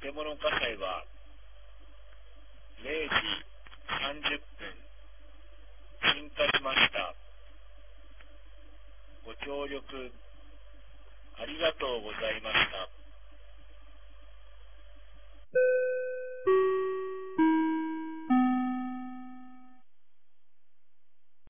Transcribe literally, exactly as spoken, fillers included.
建物火災はれいじさんじゅっぷん鎮火しました。ご協力ありがとうございました。